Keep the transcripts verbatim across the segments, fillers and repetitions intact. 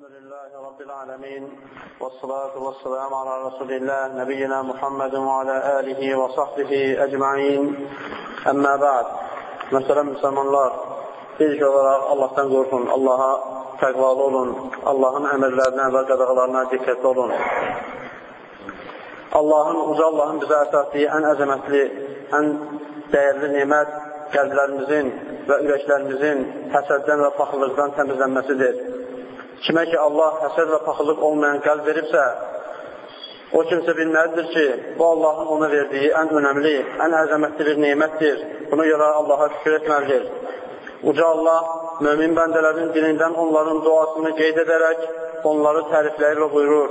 Elhamdülillahi Rabbil alemin. Vessalatu vesselamu ala Resulillah, nebiyyina Muhammedin ve ala alihi ve sahbihi ecma'in. Əmmə ba'd. Məsələn, müsəlmanlar, ilk olaraq Allahdan qorxun, Allaha təqvalı olun, Allahın əmrlərinə və qadağalarına diqqətli olun. Allahın, uca Allahın bizə əsasliyi ən əzəmətli, ən dəyərli nimət qəlblərimizin və ürəklərimizin həsəddən və paxıllıqdan təmizlənməsidir. Kimə ki, Allah həsəd və paxıllıq olmayan qəlb veribsə, o kimsə bilməlidir ki, bu Allahın ona verdiyi ən önəmli, ən əzəmətli bir nimətdir. Buna görə Allaha şükür etməlidir. Uca Allah, mömin bəndələrin dilindən onların duasını qeyd edərək, onları tərifləyir və buyurur.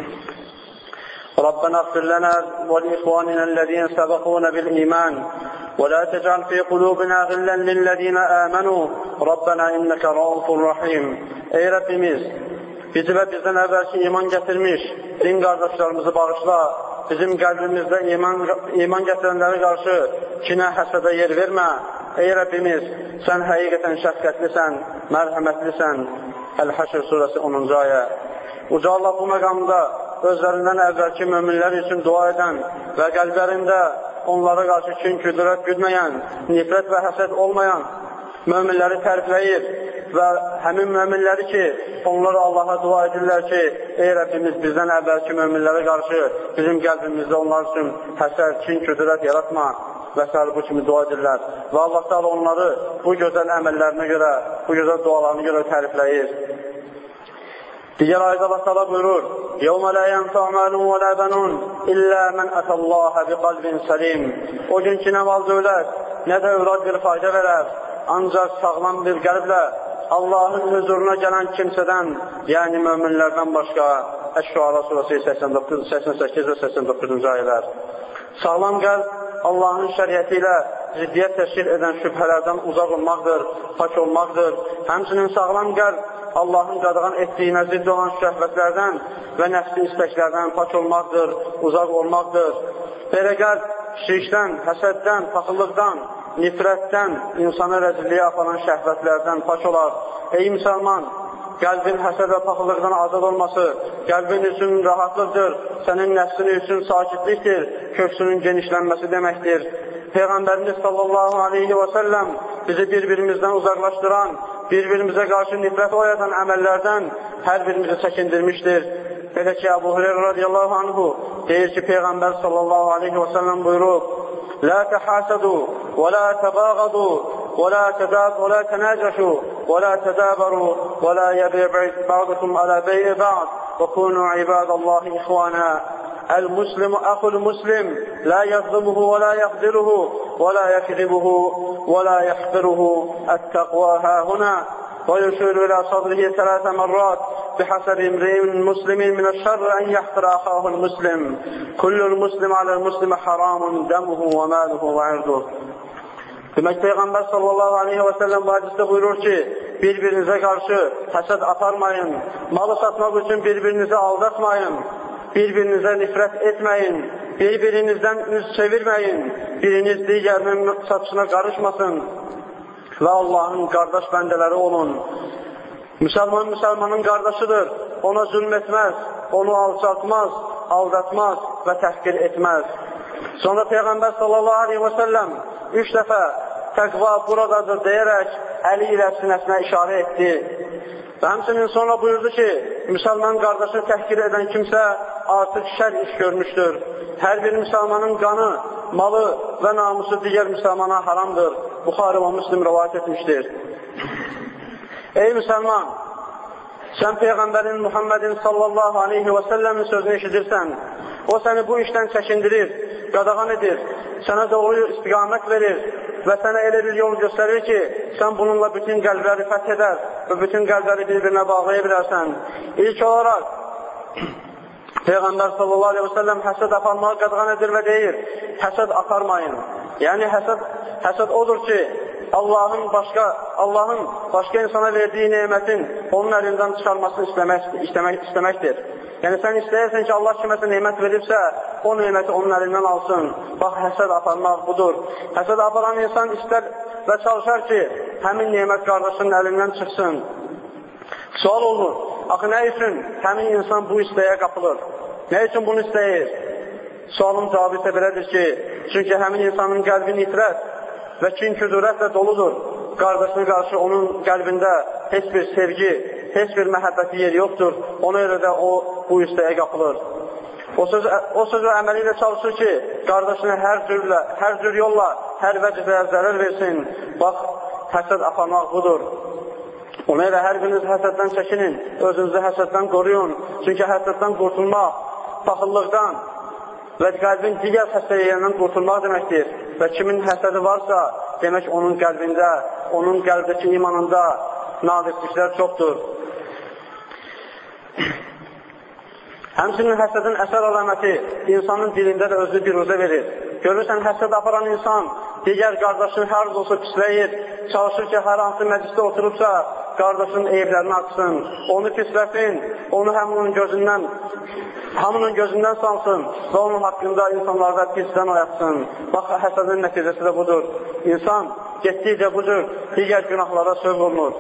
ربنا اغفر لنا ولإخواننا الذين سبقونا بالإيمان ولا تجعل في قلوبنا غلا للذين آمنوا ربنا إنك رؤوف رحيم. Ey Rəbbimiz, bizi və bizdən əvvəlki iman gətirmiş din qardaşlarımızı bağışla, bizim qəlbimizdə iman, iman gətirənlərə qarşı kinə, həsədə yer vermə. Ey Rəbbimiz, sən həqiqətən şəfqətlisən, mərhəmətlisən. Əl-Həşr surəsi onuncu ayə. Uca Allah bu məqamda özlərindən əvvəlki möminlər üçün dua edən və qəlblərində onlara qarşı kin, küdürət güdməyən, nifrət və həsəd olmayan möminləri tərifləyir və həmin möminləri ki, onlara Allaha dua edirlər ki, ey Rəbbimiz bizdən əvvəlki möminlərə qarşı bizim qəlbimizdə onlar üçün həsəd, kin, küdürət yaratma və s. bu kimi dua edirlər. Və Allah da onları bu gözəl əməllərinə görə, bu gözəl dualarına görə tərifləyir. Digər ayda Allah təala buyurur: "Yevmə la yenfa'u malun və la banun illə men atallaha biqalbin salim." O gün ki, nə mal dövlət, nə də övlad bir fayda verər, ancaq sağlam bir qəlblə Allahın huzuruna gələn kimsədən, yəni möminlərdən başqa. Əş-Şuara surəsi səksən doqquz, səksən səkkiz və səksən doqquzuncu ayələr. Sağlam qəlb Allahın şəriəti ilə ziddiyyət təşkil edən şübhələrdən uzaq olmaqdır, pak olmaqdır. Həmçinin sağlam qəlb Allahın qadağan etdiyinə zidd olan şəhvətlərdən və nəfsi istəklərdən pak olmaqdır, uzaq olmaqdır. Belə qəlb şirkdən, həsəddən, paxıllıqdan, nifrətdən, insana rəzilliyə aparan şəhvətlərdən pak olar. Ey müsəlman, qəlbin həsəd və paxıllıqdan azad olması, qəlbin üçün rahatlıqdır, sənin nəfsin üçün sakitlikdir, köksünün genişlənməsi deməkdir. Peyğəmbərimiz sallallahu aleyhi və səlləm bizi bir-birimizdən uzaqlaşdıran, bir-birimizə qarşı nifrət oyadan əməllərdən hər birimizi çəkindirmişdir. Belə ki, Əbu Hüreyrə radiyallahu anhu deyir ki, Peyğəmbər sallallahu aleyhi və səlləm buyurub: "La təhasədu, və la təbağadu, və la tədab, və la tənəcəşu, və la tədəbəru, və la yəbi'i ba'dukum alə bey'i ba'd, və kunu ibadallahi ixvana. El-muslimu əxul muslim, la yazlimuhu və la yəxdiruhu, və la yəkribuhu, və la yəxbiruhu, ət-təqva həhuna." ويشير إلى صدره ثلاث مرات بحسب امرئ مسلم من الشر أن يحقر أخاه المسلم كل المسلم على المسلم حرام دمه وماله وعرضه. Demək, Peyğəmbər sallallahu aleyhi və səlləm bu hədisdə buyurur ki, bir-birinizə qarşı həsəd aparmayın, malı satmaq üçün bir-birinizi aldatmayın, bir-birinizə nifrət etməyin, bir-birinizdən üz çevirməyin, biriniz digərinin satışına qarışmasın və Allahın qardaş bəndələri olun. Müsəlman müsəlmanın qardaşıdır, ona zülm etməz, onu alçaltmaz, aldatmaz və təhqir etməz. Sonra Peyğəmbər sallallahu aleyhi və səlləm üç dəfə təqva buradadır deyərək əli ilə sinəsinə işarə etdi. Və həmçinin sonra buyurdu ki, müsəlman qardaşını təhqir edən kimsə artıq şər iş görmüşdür. Hər bir müsəlmanın qanı, malı və namusu digər müsəlmana haramdır. Buxari və Müslim rivayət etmişdir. Ey müsəlman, sən Peyğəmbərin Muhammedin sallallahu aleyhi və səlləmin sözünü eşidirsən, o səni bu işdən çəkindirir, qadağan edir, sənə doğru istiqamət verir və sənə elə bir yol göstərir ki, sən bununla bütün qəlbləri fəth edər və bütün qəlbləri bir-birinə bağlaya bilərsən. İlk olaraq, Peyğəmbər sallallahu aleyhi və səlləm həsəd aparmağı qadağan edir və deyir, həsəd aparmayın. Yəni, həsəd, həsəd odur ki, Allahın başqa, Allahın başqa insana verdiyi nemətin onun əlindən çıxarmasını istəmək, istəmək, istəməkdir. Yəni, sən istəyirsən ki, Allah kiməsə nemət veribsə, o neməti onun əlindən alsın. Bax, həsəd aparmaq budur. Həsəd aparan insan istər və çalışar ki, həmin nemət qardaşının əlindən çıxsın. Sual olur, axı nə üçün həmin insan bu istəyə qapılır? Nə üçün bunu istəyir? Sualın cavabı isə belədir ki, çünki həmin insanın qəlbi nifrət və kin-küdurətlə doludur. Qardaşına qarşı onun qəlbində heç bir sevgi, heç bir məhəbbəti yeri yoxdur. Ona görə də o bu istəyə qapılır. O söz, o söz və əməli ilə çalışır ki, qardaşına hər cürlə, hər cür yolla, hər vəcibə zərər versin. Bax, həsəd aparmaq budur. Ona görə hər biriniz həsəddən çəkinin, özünüzü həsəddən qoruyun. Çünki həsəddən qurtulmaq, paxıllıqdan və qəlbin digər xəstəliyindən qurtulmaq deməkdir. Və kimin həsədi varsa, demək onun qəlbində, onun qəlbdəki imanında naqisliklər çoxdur. Həmçinin həsədin əsər əlaməti insanın dilində də özü bir uzə verir. Görürsən, həsəd aparan insan digər qardaşını hər olsa pisləyir, çalışır ki, hər hansı məclisdə oturubsa, qardaşının eyiblərini açsın, onu pisləsin, onu həminin gözündən, hamının gözündən salsın və onun haqqında insanlarda pisdən oyatsın. Bax, həsədin nəticəsi də budur. İnsan getdikcə bu cür digər günahlara sövq olunur.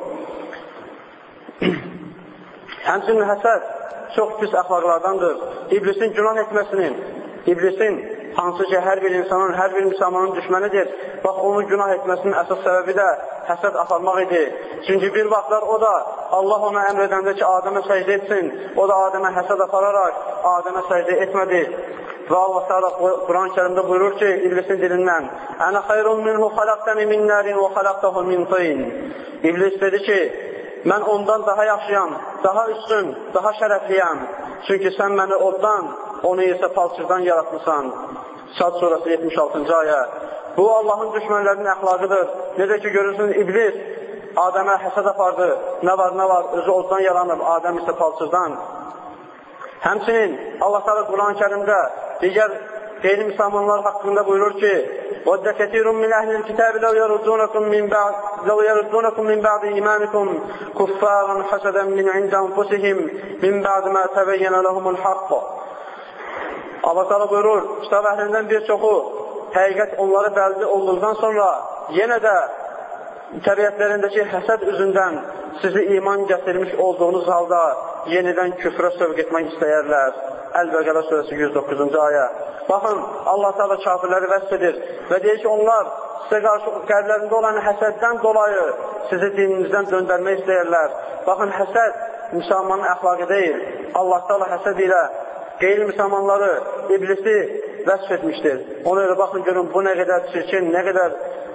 Həmçinin həsəd çox pis əxlaqlardandır. İblisin günah etməsinin, iblisin hansı ki, hər bir insanın, hər bir müsəlmanın düşmənidir. Bax, onun günah etməsinin əsas səbəbi də həsəd aparmaq idi. Çünki bir vaxtlar o da, Allah ona əmr edəndə ki, Adəmə səcdə etsin, o da Adəmə həsəd apararaq Adəmə səcdə etmədi. Və Allah Teala Quran-ı Kərimdə buyurur ki, iblisin dilindən, Ənə xayrun minhu xalaqtəni min nərin və xalaqtahu min tin. İblis dedi ki, mən ondan daha yaxşıyam, daha üstün, daha şərəfliyəm. Çünki sən məni oddan, onu isə palçıqdan yaratmışsan. Sad surası yetmiş altıncı ayə. Bu, Allahın düşmənlərinin əxlaqıdır. Necə ki, görürsünüz, iblis Adəmə həsəd apardı. Nə var, nə var, özü oddan yaranıb, Adəm isə palçıqdan. Həmçinin Allah Teala Quran-ı Kərimdə digər qeyri-müsəlmanlar haqqında buyurur ki, وَدَّ كَثِيرٌ مِنْ أَهْلِ الْكِتَابِ لَوْ يَرُدُّونَكُمْ مِنْ بَعْدِ إِيمَانِكُمْ كُفَّارًا حَسَدًا مِنْ عِنْدِ أَنْفُسِهِمْ مِنْ بَعْدِ مَا تَبَيَّنَ لَهُمُ الْحَقِّ. Allah Teala buyurur, kitab əhlindən bir çoxu həqiqət onları bəlli olduqdan sonra yenə də təbiətlərindəki həsəd üzündən sizi iman gətirmiş olduğunuz halda yenidən küfrə sövq etmək istəyərlər. Əl-Bəqərə surəsi yüz doqquzuncu ayə. Baxın, Allah Teala kafirləri vəsf edir və deyir ki, onlar sizə qarşı qəlblərində olan həsəddən dolayı sizi dininizdən döndərmək istəyərlər. Baxın, həsəd müsəlmanın əxlaqı deyil. Allah Teala həsəd ilə qeyri-müsəlmanları, iblisi vəsf etmişdir. Ona görə baxın, görün, bu nə qədər çirkin, nə qədər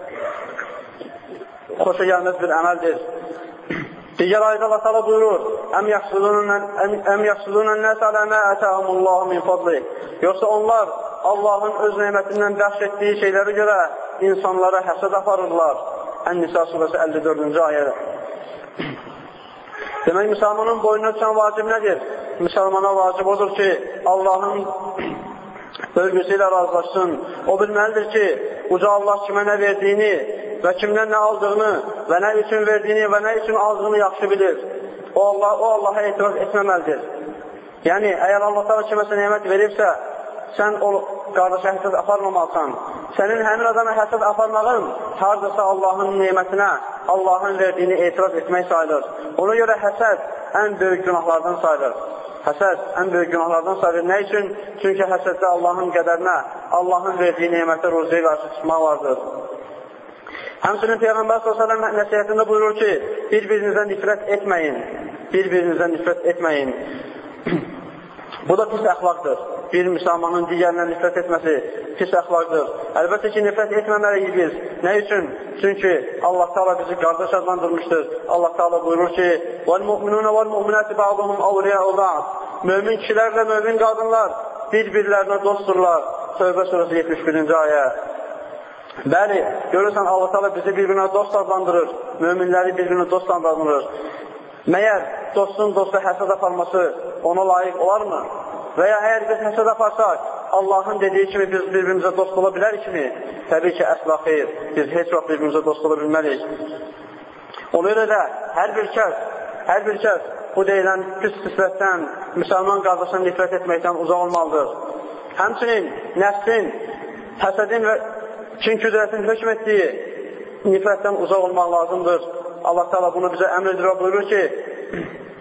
xoşa gəlməz bir əməldir. Digər ayda Allah Teala buyurur, Əm yaxşudunən nəs alə mə ətəhumullahu min fadli. Yoxsa onlar Allahın öz neymətindən bəxş etdiyi şeylərə görə insanlara həsəd aparırlar. Ən-Nisa surəsi əlli dördüncü ayədə. Demək, müsəlmanın boynuna düşən vacib nədir? Müsəlmana vacib odur ki, Allahın övgüsü ilə razılaşsın. O bilməlidir ki, uca Allah kimə nə verdiyini və kimdən nə aldığını və nə üçün verdiyini və nə üçün aldığını yaxşı bilir. O, Allah, o Allaha etiraz etməməlidir. Yəni, əgər Allah da kiməsə nemət veribsə, sən o qardaşa həsəd aparmamalısan. Sənin həmin adama həsəd aparmağın haradasa Allahın nemətinə, Allahın verdiyini etiraz etmək sayılır. Ona görə həsəd ən böyük günahlardan sayılır. Həsəd ən böyük günahlardan sayılır. Nə üçün? Çünki həsəddə Allahın qədərinə, Allahın verdiyi nemətə, ruziyə qarşı çıxmaq vardır. Həmçinin Peyğəmbər sallallahu əleyhi və səlləm nəsihətində buyurur ki, bir-birinizə nifrət etməyin. Bir-birinizə nifrət etməyin. Bu da pis əxlaqdır. Bir müsəlmanın digərinə nifrət etməsi pis əxlaqdır. Əlbəttə ki, nifrət etməməliyik biz. Nə üçün? Çünki Allah Teala bizi qardaş adlandırmışdır. Allah Teala buyurur ki, وَالْمُؤْمِنُونَ وَالْمُؤْمِنَاتِ بَعْضُهُمْ أَوْلِيَاءُ بَعْضٍ. Mömin kişilərlə mömin qadınlar bir-birlərinə dostdurlar. Tövbə surəsi yetmiş birinci ayə. Bəli, görürsən, Allah Teala bizi bir-birinə dost adlandırır. Möminləri bir-birinə dost adlandırır. Məyər dostun dosta həsəd aparması ona layiq olarmı? Və ya əgər biz həsəd aparsaq, Allahın dediyi kimi biz bir-birimizə dost ola bilərik mi? Təbii ki, əsla xeyr. Biz heç vaxt bir-birimizə dost ola bilməliyik. Ona görə də hər bir kəs, hər bir kəs bu deyilən pis sislətdən, müsəlman qardaşına nifrət etməkdən uzaq olmalıdır. Həmçinin nəfsin, həsədin və kin-küdrətin hökm etdiyi nifrətdən uzaq olmaq lazımdır. Allah Teala bunu bizə əmr edir və buyurur ki,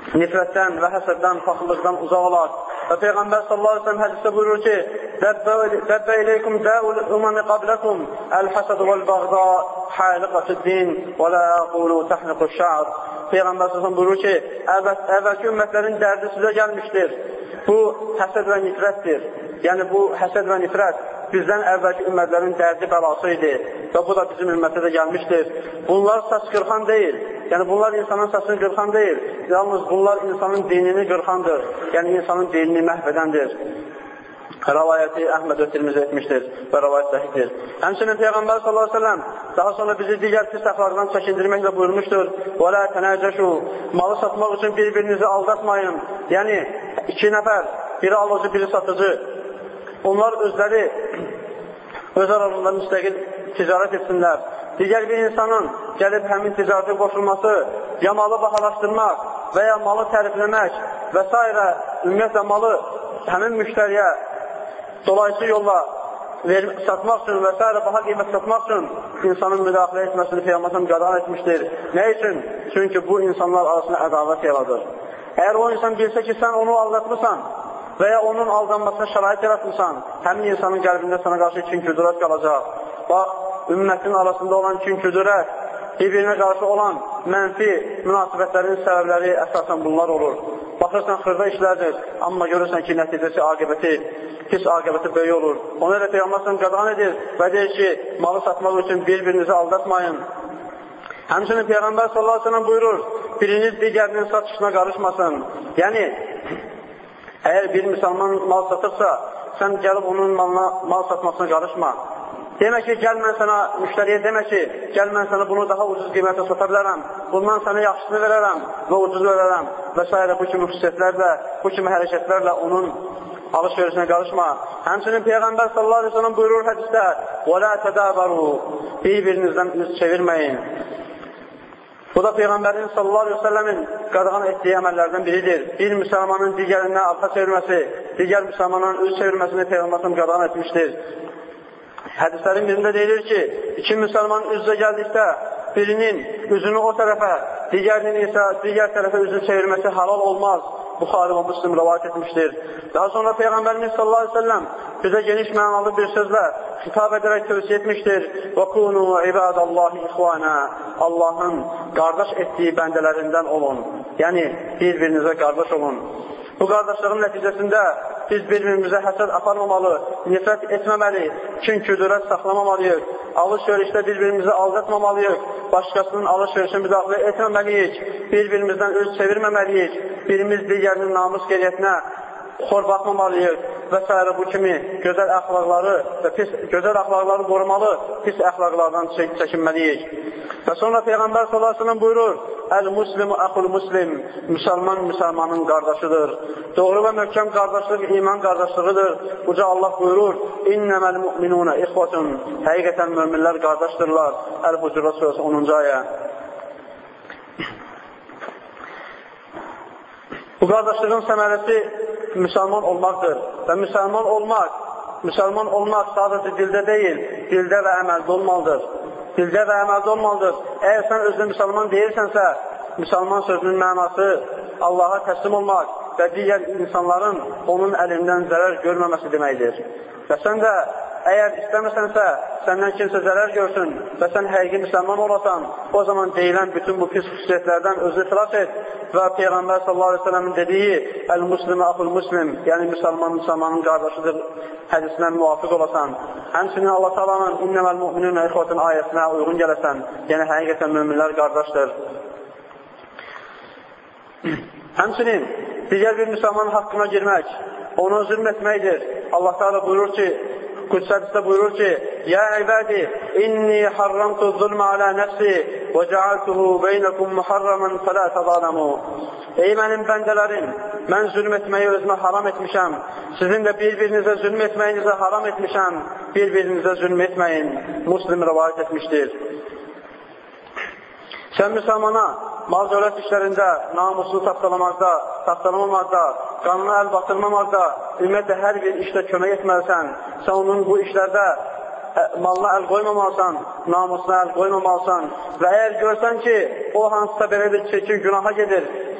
nifrətdən və həsəddən, paxıllıqdan uzaq olar. Və Peyğəmbər sallallahu aleyhi ve sellem hədisdə buyurur ki, Dəbbə iləykum dəul umami qabləkum, əl-həsəd vəl-bəğda, xəliqətüddin və lə əqulu təhniqü şə'r. Peyğəmbər sallallahu aleyhi ve sellem buyurur ki, əvvəlki ümmətlərin dərdi sizə gəlmişdir. Bu, həsəd və nifrətdir. Yəni, bu həsəd və nifrət bizdən əvvəlki ümmətlərin dərdi bəlası idi və bu da bizim ümmətə də gəlmişdir. Bunlar saç qırxan deyil, yəni bunlar insanın saçını qırxan deyil, yalnız bunlar insanın dinini qırxandır, yəni insanın dinini məhv edəndir. Rəvayəti Əhməd Ötürmüzə etmişdir və rəvayət səhihdir. Həmçinin Peyğəmbər sallallahu aleyhi ve sellem daha sonra bizi digər pis əxlaqdan çəkindirməklə buyurmuşdur. Və lə tənəcəşu, malı satmaq üçün bir-birinizi aldatmayın. Yəni, iki nəfər, biri alıcı, biri satıcı. Onlar özləri öz aralarında müstəqil ticarət etsinlər. Digər bir insanın gəlib həmin ticarətə qoşulması, ya malı bahalaşdırmaq və ya malı tərifləmək və s. ümumiyyətlə malı həmin müştəriyə dolayısı yolla satmaq üçün və s. baha qiymət satmaq üçün insanın müdaxilə etməsini Peyğəmbər qadağan etmişdir. Nə üçün? Çünki bu insanlar arasında ədavət yaradır. Əgər o insan bilsə ki, sən onu aldatmısan və ya onun aldanmasına şərait yaratmısan, həmin insanın qəlbində sana qarşı kin-küdürət qalacaq. Bax, ümmətin arasında olan kin-küdürət, bir-birinə qarşı olan mənfi münasibətlərin səbəbləri əsasən bunlar olur. Baxırsan, xırda işlərdir, amma görürsən ki, nəticəsi, aqibəti, pis aqibəti böyük olur. Ona elə Peyğəmbər qadağan edir və deyir ki, malı satmaq üçün bir-birinizi aldatmayın. Həmçinin Peyğəmbər sallallahu aleyhi ve sellem buyurur, biriniz digərinin satışına qarışmasın. Yəni, əgər bir müsəlman mal satırsa, sən gəlib onun malına, mal satmasına qarışma. Demə ki, gəl mən sənə, müştəriyə demə ki, gəl mən sənə bunu daha ucuz qiymətə sata bilərəm, bundan sənə yaxşısını verərəm və ucuz verərəm və s. bu kimi xüsusiyyətlərlə, bu kimi hərəkətlərlə onun alış-verişinə qarışma. Həmçinin Peyğəmbər sallallahu aleyhi ve sellem buyurur hədisdə, وَلَا تَدَابَرُوا, bir-birinizdən üz çevirməyin. Bu da Peyğəmbərin sallallahu aleyhi ve sellemin qadağan etdiyi əməllərdən biridir. Bir müsəlmanın digərindən arxa çevirməsi, digər müsəlmanın üz çevirməsini Peyğəmbər qadağan etmişdir. Hədislərin birində deyilir ki, iki müsəlman üz-üzə gəldikdə birinin üzünü o tərəfə, digərinin isə digər tərəfə üzü çevirməsi halal olmaz. Buxari və Müslim rəvayət etmişdir. Daha sonra Peyğəmbərimiz sallallahu aleyhi ve sellem bizə geniş mənalı bir sözlə xitab edərək tövsiyə etmişdir. وَكُونُوا عِبَادَ اللّٰهِ إِخْوَانَا, Allahın qardaş etdiyi bəndələrindən olun. Yəni, bir-birinizə qardaş olun. Bu qardaşlığın nəticəsində biz bir-birimizə həsəd aparmamalı, nifrət etməməli, kin-küdürət saxlamamalıyıq, alış-verişdə bir-birimizi aldatmamalıyıq, başqasının alış-verişə müdaxilə etməməliyik, bir-birimizdən üz çevirməməliyik, birimiz digərinin namus qeyriyyətinə xor baxmamalıyıq və s. bu kimi gözəl əxlaqları və pis, gözəl əxlaqları qorumalı, pis əxlaqlardan çəkinməliyik. Və sonra Peyğəmbər sallallahu aleyhi ve sellem buyurur, Əl-Muslimu əxul-Muslim, müsəlman müsəlmanın qardaşıdır. Doğru və möhkəm qardaşlıq iman qardaşlığıdır. Uca Allah buyurur, İnnəməl müminunə ixvatun, həqiqətən möminlər qardaşdırlar. Əl-Hucurat surəsi onuncu ayə. Bu qardaşlığın səmərəsi müsəlman olmaqdır və müsəlman olmaq, müsəlman olmaq sadəcə dildə deyil, dildə və əməldə olmalıdır. Dildə və əməldə olmalıdır. Əgər sən özünə müsəlman deyirsənsə, müsəlman sözünün mənası Allaha təslim olmaq və digər insanların onun əlindən zərər görməməsi deməkdir. Və sən də əgər istəməsənsə, səndən kimsə zərər görsün və sən həqiqi müsəlman olasan, o zaman deyilən bütün bu pis xüsusiyyətlərdən özü xilas et və Peyğəmbər sallallahu aleyhi ve sellemin dediyi Əl-Muslimə əxul-Muslim, yəni müsəlman müsəlmanın qardaşıdır hədisinə müvafiq olasan. Həmçinin Allah Taala'nın İnnəməl müminunə ixvatun ayəsinə uyğun gələsən, yəni həqiqətən möminlər qardaşdır. Həmçinin digər bir müsəlmanın haqqına girmək, ona zülm etməkdir. Allah Teala buyurur ki, Qüdsədisdə buyurur ki, Ya ibadi, inni harramtu zulmə alə nəfsi və cəaltuhu beynəkum muharraman fələ təzalamu. Ey mənim bəndələrim, mən zülm etməyi özümə haram etmişəm. Sizin də bir-birinizə zülm etməyinizə haram etmişəm. Bir-birinizə zülm etməyin. Muslim rəvayət etmişdir. Sən müsəlmana mal dövlət işlərində, namusunu tapdalamaqda, tapdalamamaqda, qanuna əl batırmamaqda, ümumiyyətlə hər bir işdə kömək etməlisən. Sən onun bu işlərdə malına əl qoymamalısan, namusuna əl qoymamalısan və əgər görsən ki, o hansısa belə bir çirkin günaha gedir,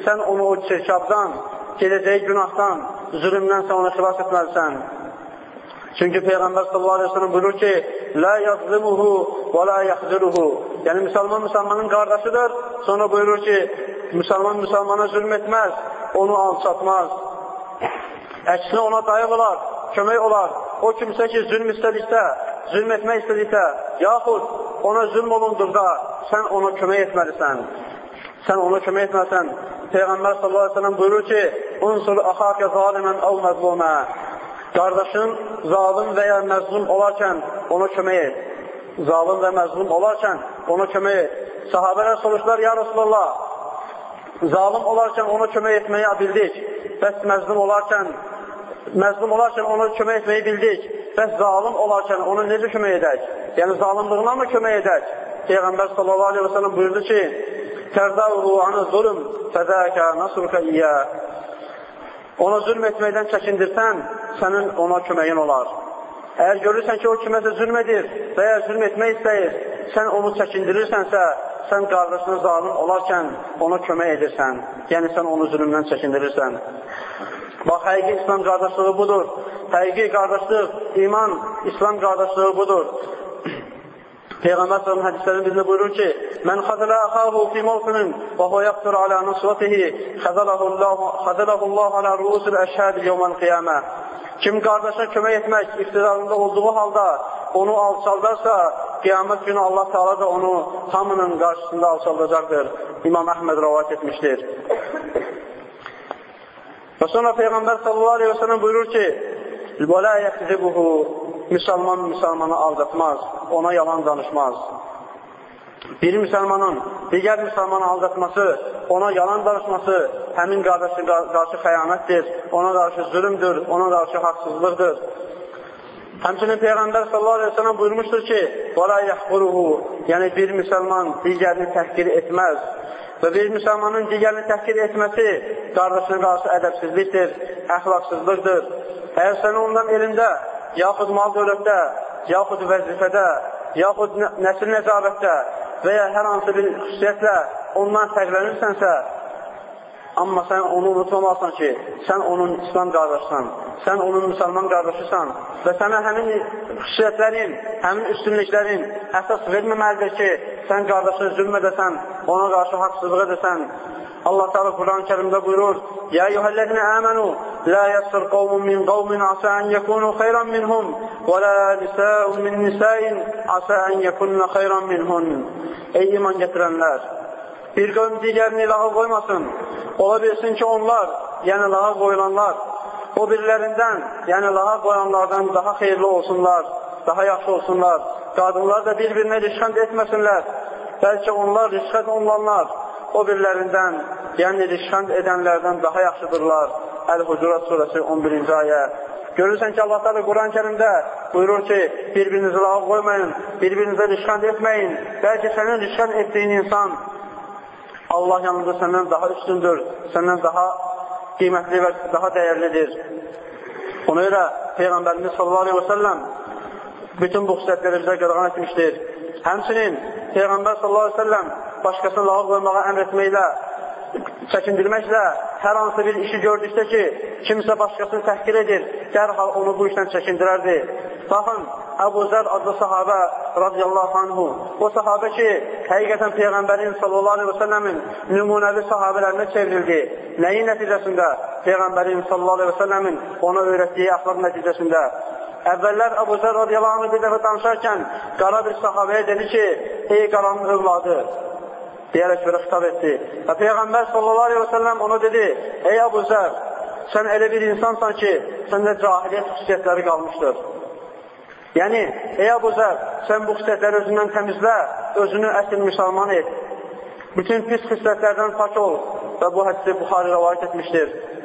sən onu o çirkabdan, gedəcəyi günahdan, zülümdən sən onu xilas etməlisən. Çünki Peyğəmbər sallallahu aleyhi ve sellem buyurur ki, la yazlimuhu və la yaxziruhu. Yəni, müsəlman müsəlmanın qardaşıdır. Sonra buyurur ki, müsəlman müsəlmana zülm etməz, onu alçatmaz. Əksinə ona dayıq olar, kömək olar. O kimsə ki, zülm istədikdə, zülm etmək istədikdə, yaxud ona zülm olunduqda sən ona kömək etməlisən. Sən ona kömək etməlisən. Peyğəmbər sallallahu aleyhi ve sellem buyurur ki, unsur axakə zalimən əv məzlumə. Qardaşın zalim və ya məzlum olarkən ona kömək et. Zalim və məzlum olarkən ona kömək et. Sahabələr soruşlar, ya Resulallah, zalim olarkən ona kömək etməyi bildik. Bəs məzlum olarkən, məzlum olarkən ona kömək etməyi bildik. Bəs zalim olarkən ona necə kömək edək? Yəni, zalimlığına mı kömək edək? Peyğəmbər sallallahu aleyhi ve sellem buyurdu ki, tərdəvru anı zulüm, fədəkə nasırkə iyə. Ona zülm etməkdən çəkindirsən, sənin ona köməyin olar. Əgər görürsən ki, o kiməsə zülm edir və ya zülm etmək istəyir, sən onu çəkindirirsənsə, sən qardaşına zalim olarkən ona kömək edirsən. Yəni, sən onu zülmdən çəkindirirsən. Bax, həqiqi İslam qardaşlığı budur. Həqiqi qardaşlıq, iman, İslam qardaşlığı budur. Peyğəmbər sallallahu hədislərin birində buyurur ki, mən xəzələ əxahu fi mavsinin və o yaqdır alə nusratihi xəzələhullahu alə ruusul əşhədi yevməl qiyamə. Kim qardaşına kömək etmək iqtidarında olduğu halda onu alçaldarsa, qiyamət günü Allah Teala da onu hamının qarşısında alçaldacaqdır. İmam Əhməd rəvayət etmişdir. Və sonra Peyğəmbər sallallahu aleyhi ve sellem buyurur ki, وَلَا يَكْذِبُهُ Müsəlman müsəlmanı aldatmaz, ona yalan danışmaz. Bir müsəlmanın digər müsəlmanı aldatması, ona yalan danışması həmin qardaşı qarşı xəyanətdir, ona qarşı zülümdür, ona qarşı haqsızlıqdır. Həmçinin Peyğəmbər sallallahu aleyhi ve sellem buyurmuşdur ki, وَلَا يَحْقُرُهُ Yəni bir müsəlman digərini təhqir etməz. Və bir müsəlmanın digərini təhqir etməsi qardaşına qarşı ədəbsizlikdir, əxlaqsızlıqdır. Əgər sən ondan elində, yaxud mal dövlətdə, yaxud vəzifədə, yaxud nəsil nəzarətdə və ya hər hansı bir xüsusiyyətlə ondan fərqlənirsənsə, amma sən onu unutmamalısan ki, sən onun İslam qardaşısan, sən onun müsəlman qardaşısan və sənə həmin xüsusiyyətlərin, həmin üstünlüklərin əsas verməməlidir ki, sən qardaşına zülm edəsən, ona qarşı haqsızlıq edəsən. Allah Teala Kur'an-ı Kerim'de buyurur, Ya eyyühellezine amenu, la yasır qavmun min qavmin asa en yekunu xeyran minhum, ve la nisa'un min nisa'in asa en yekunna xeyran minhun. Ey iman getirenler! Bir qavm digərini lağa qoymasın. Ola bilsin ki, onlar, yəni lağa qoyulanlar, o birilərindən, yəni lağa qoyanlardan daha xeyirli olsunlar, daha yaxşı olsunlar. Qadınlar da bir-birinə rişxənd etməsinlər. Bəlkə onlar rişxənd olunanlar, o birilərindən, yəni rişxənd edənlərdən daha yaxşıdırlar. Əl-Hucurat surəsi on birinci ayə. Görürsən ki, Allah Teala Quran-ı Kerimdə buyurur ki, bir-birinizi lağa qoymayın, bir-birinizə rişxənd etməyin. Bəlkə sənin rişxənd etdiyin insan Allah yanında səndən daha üstündür, səndən daha qiymətli və daha dəyərlidir. Ona görə Peyğəmbərimiz sallallahu aleyhi ve sellem bütün bu xüsusiyyətləri bizə qadağan etmişdir. Həmçinin Peyğəmbər sallallahu aleyhi ve sellem başqasını lağa qoymağa əmr etməklə, çəkindirməklə hər hansı bir işi gördükdə ki, kimsə başqasını təhqir edir, dərhal onu bu işdən çəkindirərdi. Baxın, Əbu Zər adlı sahabə radiyallahu anhu, o sahabə ki, həqiqətən Peyğəmbərin sallallahu aleyhi ve sellemin nümunəvi sahabələrinə çevrildi. Nəyin nəticəsində? Peyğəmbərin sallallahu aleyhi ve sellemin ona öyrətdiyi əxlaq nəticəsində. Əvvəllər Əbu Zər radiyallahu anhu bir dəfə danışarkən qara bir sahabəyə dedi ki, ey qaranın övladı, deyərək belə xitab etdi. Və Peyğəmbər sallallahu aleyhi ve sellem ona dedi, ey Əbu Zər, sən elə bir insansan ki, səndə cahiliyyət xüsusiyyətləri qalmışdır. Yəni, ey Əbu Zər, sən bu xüsusiyyətləri özündən təmizlə, özünü əsl müsəlman et. Bütün pis xüsusiyyətlərdən pak ol və bu hədisi Buxari rəvayət etmişdir.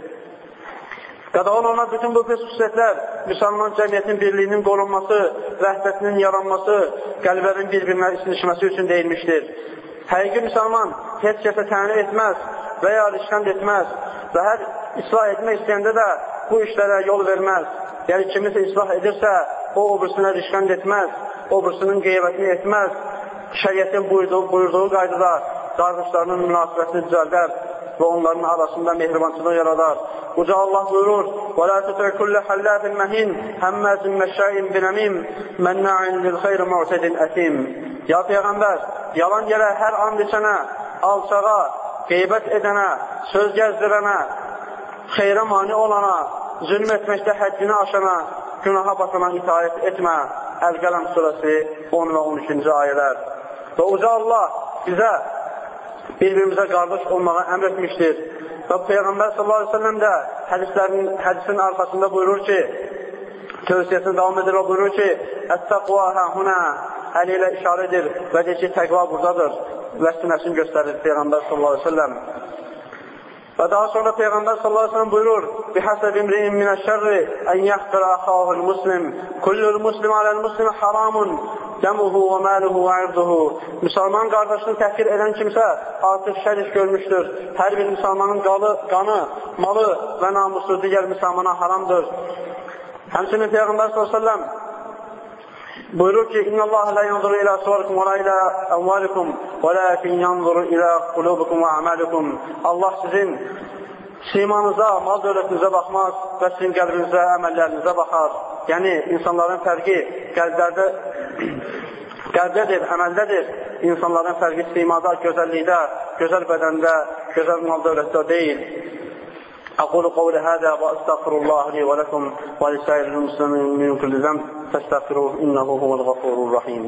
Qadağan ona bütün bu pis xüsusiyyətlər müsəlman cəmiyyətin birliyinin qorunması, vəhdətinin yaranması, qəlblərin bir-birinə isinişməsi üçün deyilmişdir. Həqiqi müsəlman heç kəsə təni etməz və ya rişxənd etməz və hər islah etmək istəyəndə də bu işlərə yol verməz. Yəni, kimisə islah edirsə, o obrisine rişxənd etməz, obrisinin qeybətini etməz, şəriyyətin buyurduğu, buyurduğu qaydada qardaşlarının münasibətini düzəldər. və onların arasında mehribançılıq yaradar. Uca Allah buyurur: وَلَا تُطِعْ كُلَّ حَلَّافٍ مَّهِينٍ هَمَّازٍ مَّشَّاءٍ بِنَمِيمٍ مَّنَّاعٍ لِلْخَيْرِ مُعْتَدٍ أَثِيمٍ. Ya Peyğəmbər, yalan yerə hər and içənə, alçağa, qeybət edənə, söz gəzdirənə, xeyrə mani olana, zülm etməkdə həddini aşana, günaha batana itaət etmə. Əl-Qələm surəsi on və on üçüncü ayələr. Və uca Allah bizə bir-birimizə qardaş olmağa əmr etmişdir. Və Peyğəmbər sallallahu aleyhi ve sellem də hədislərin, hədisin arxasında buyurur ki, tövsiyəsini davam edir və buyurur ki, Ət-təqva həhunə, əli ilə işarə edir və deyir ki, təqva buradadır və sinəsini göstərir Peyğəmbər sallallahu aleyhi ve sellem. Və daha sonra Peyğəmbər sallallahu aleyhi ve sellem buyurur: "Bihasab imri'in minəş-şerri en yahqira axahul muslim. Kullul muslim alel muslimi haramun. Demuhu və maluhu və irduhu." Müsəlman qardaşını təhqir edən kimsə artıq şər iş görmüşdür. Hər bir müsəlmanın qalı, qanı, malı və namusu digər müsəlmana haramdır. Həmçinin Peyğəmbər sallallahu aleyhi ve sellem buyurur ki, İnna Allah la yanzuru ila suwarikum və la ila amwalikum, velakin yanzuru ila qulubikum və a'malikum. Allah sizin simanıza, mal dövlətinizə baxmaz və sizin qəlbinizə, əməllərinizə baxar. Yəni, insanların fərqi qəlblərdə, qəlbdədir, əməldədir. İnsanların fərqi simada, gözəllikdə, gözəl bədəndə, gözəl mal dövlətdə deyil. أقول قولي هذا وأستغفر الله لي ولكم ولسائر المسلمين من كل ذنب فاستغفروه إنه هو الغفور الرحيم.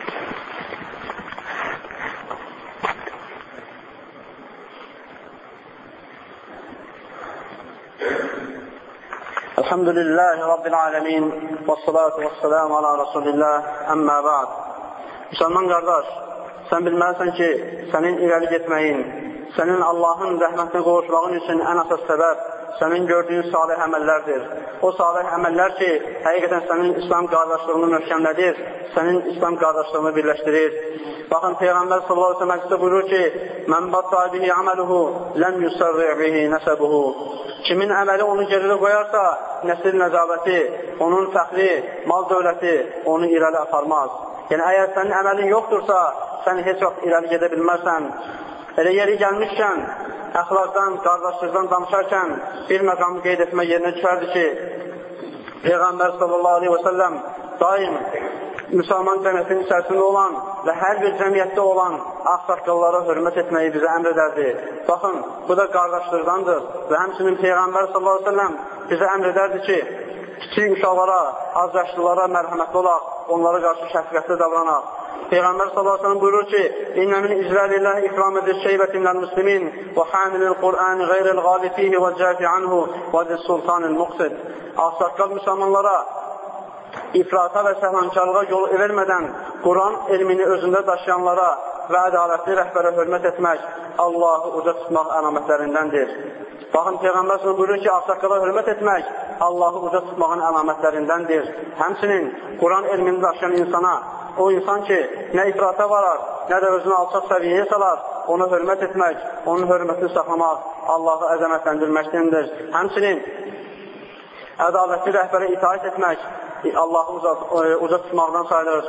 الحمد لله رب العالمين والصلاة والسلام على رسول الله أما بعد. Müslüman qardaş, sən bilməlisən ki, sənin irəli getməyin, sənin Allahın rəhmətinə qovuşmağın üçün ən əsas səbəb sənin gördüyün salih əməllərdir. O salih əməllər ki, həqiqətən sənin İslam qardaşlığını möhkəmlədir, sənin İslam qardaşlığını birləşdirir. Baxın, Peyğəmbər sallallahu aleyhi ve sellem hədisdə buyurur ki, "Mən batta bihi amaluhu, ləm yusarri bihi nəsəbuhu." Kimin əməli onu geridə qoyarsa, nəsil nəcabəti, onun fəxri, mal dövləti onu irəli aparmaz. Yəni, əgər sənin əməlin yoxdursa, sən heç vaxt irəli gedə bilmərsən. Elə yeri gəlmişkən, əxlaqdan, qardaşlıqdan danışarkən bir məqamı qeyd etmə yerinə düşərdi ki, Peyğəmbər sallallahu aleyhi ve sellem daim müsəlman cəmiyyətinin içərisində olan və hər bir cəmiyyətdə olan ağsaqqallara hörmət etməyi bizə əmr edərdi. Baxın, bu da qardaşlıqdandır və həmçinin Peyğəmbər sallallahu aleyhi ve sellem bizə əmr edərdi ki, kiçik uşaqlara, az yaşlılara mərhəmətli olaq, onlara qarşı şəfqətli davranaq. Peyğəmbər sallallahu aleyhi ve sellem buyurur ki, İnnə min izləlillah ikramıdır şeybətinləl müslimin və hamilil Qur'an qeyril qalifihi və cəfi anhu və dissultanil muqsid. Ağsaqqal müsəlmanlara ifrata və səhvankarlığa yol vermədən Quran elmini özündə daşıyanlara və ədalətli rəhbərə hörmət etmək Allahı uca tutmaq əlamətlərindəndir. Baxın, Peyğəmbər sallallahu buyurur ki, ağsaqqala hörmət etmək Allahı uca tutmağın əlamətlərindəndir. Həmçinin Quran elmini daşıyan insana, o insan ki, nə ifrata varar, nə də özünü alçaq səviyyəyə salar, ona hörmət etmək, onun hörmətini saxlamaq Allahı əzəmətləndirməkdəndir. Həmçinin ədalətli rəhbərə itaət etmək Allahı uca, uca tutmaqdan sayılır.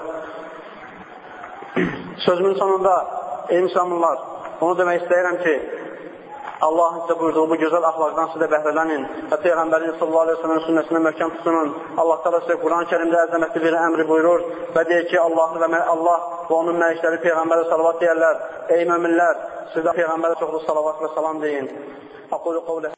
Sözümün sonunda, ey müsəlmanlar, onu demək istəyirəm ki, Allahın sizə buyurduğu bu gözəl əxlaqdan sizə bəhrələnin və Peyğəmbərin sallallahu aleyhi ve sellem sünnəsinə möhkəm tutunun. Allah təala sizə Quran-ı Kərimdə əzəmətli bir əmri buyurur və deyir ki, Allah və, Allah və onun mələkləri Peyğəmbərə salavat deyərlər. Ey möminlər, siz də Peyğəmbərə çoxlu salavat və salam deyin.